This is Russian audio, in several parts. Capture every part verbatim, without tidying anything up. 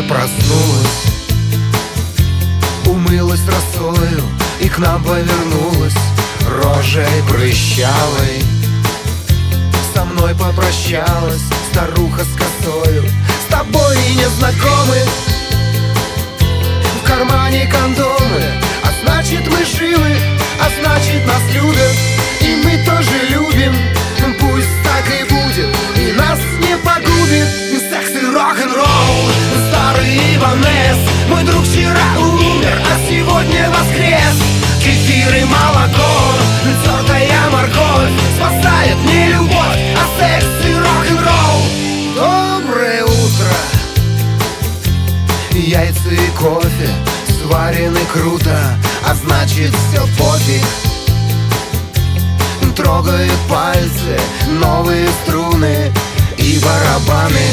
проснулась, умылась росою и к нам повернулась рожей прыщавой. Со мной попрощалась старуха с косою: с тобой не знакомы, в кармане кондомы, а значит мы живы, а значит нас любят, и мы тоже любим. Пусть так и будет, и нас не погубит секс и рок-н-ролл. Старый Иванес, мой друг, вчера умер, а сегодня воскрес. Кефир и молоко, тертая морковь спасает не любовь, а секс и рок-н-ролл. Доброе утро. Яйца и кофе сварены круто, а значит все пофиг. Трогают пальцы новые струны и барабаны.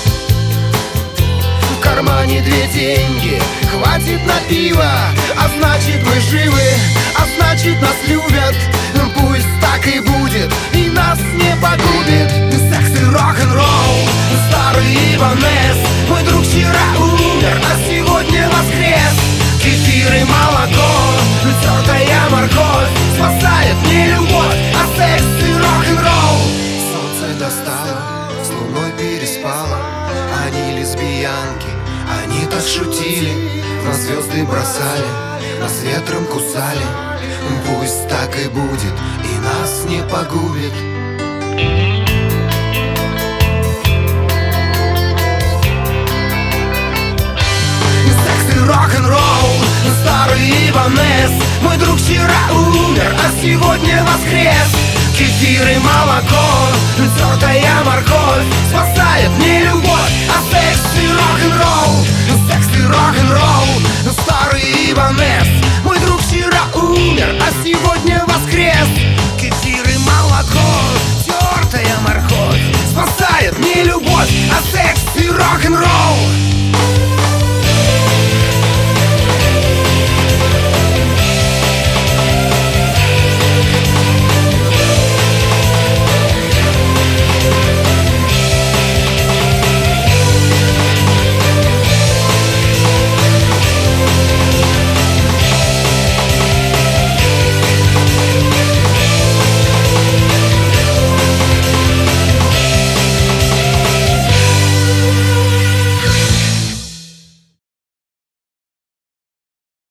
В кармане две деньги, хватит на пиво, а значит мы живы, а значит нас любят. Пусть так и будет, и нас не погубит секс и рок-н-ролл. Старый Иванес, мой друг, вчера умер, а сегодня воскрес. Кефир и молоко, тертая морковь спасает не любовь, а секс и рок-н-ролл. Солнце достало, с луной переспало. Они лесбиянки, они так шутили, на звезды бросали, нас ветром кусали. Пусть так и будет, и нас не погубит. Секс и рок-н-ролл. Старый Иванес, мой друг, вчера умер, а сегодня воскрес. Кефир и молоко, тертая морковь спасает не любовь,